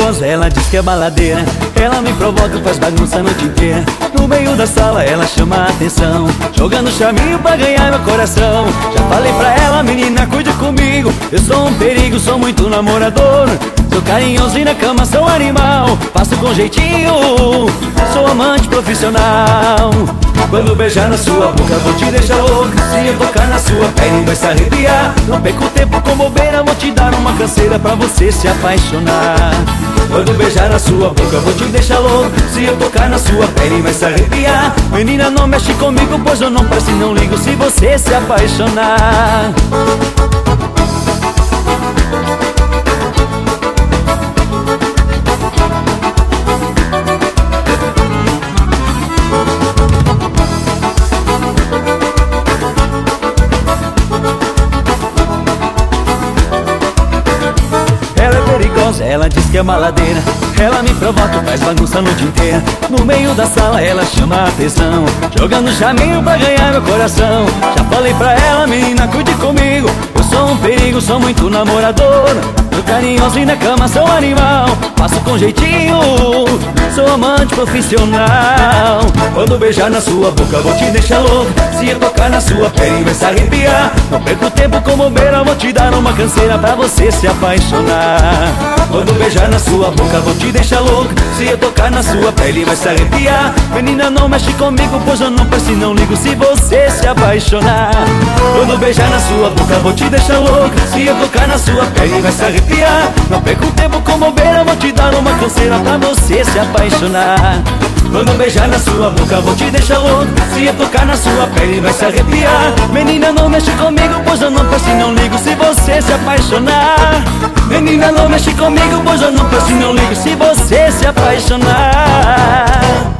perigosa, ela diz que é baladeira. Ela me provoca, faz bagunça a noite inteira. No meio da sala ela chama a atenção, jogando charminho pra ganhar meu coração. Já falei pra ela, menina, cuide comigo. Eu sou um perigo, sou muito namorador. Sou carinhoso e na cama sou animal. Faço com jeitinho, sou amante profissional. Quando beijar na sua boca vou te deixar louca. Se eu tocar na sua pele vai se arrepiar. Não perco tempo com bobeira, vou te dar uma canseira pra você se apaixonar. Quando beijar na sua boca vou te deixar louco. Se eu tocar na sua pele vai se arrepiar. Menina, não mexe comigo, pois eu não presto e não ligo se você se apaixonar. Ela diz que é baladeira. Ela me provoca, faz bagunça a noite inteira. No meio da sala ela chama a atenção, jogando charminho pra ganhar meu coração. Já falei pra ela, menina, cuide comigo. Eu sou um perigo, sou muito namorador. Sou carinhoso e na cama sou animal. Faço com jeitinho, sou amante profissional. Quando beijar na sua boca vou te deixar louco. Se eu tocar na sua pele vai se arrepiar. Não perco tempo com bobeira, vou te dar uma canseira pra você se apaixonar. Quando beijar na sua boca vou te deixar louco. Se eu tocar na sua pele vai se arrepiar. Menina, não mexe comigo, pois eu não presto e não ligo se você se apaixonar. Quando beijar na sua boca vou te deixar louco. Se eu tocar na sua pele vai se arrepiar. Não perco tempo com bobeira, vou te dar uma canseira pra você se apaixonar. Quando beijar na sua boca vou te deixar louco. Se eu tocar na sua pele vai se arrepiar. Menina, não mexe comigo, pois eu não presto e não ligo se você se apaixonar. Menina, não mexe comigo, pois eu não presto e não ligo se você se apaixonar.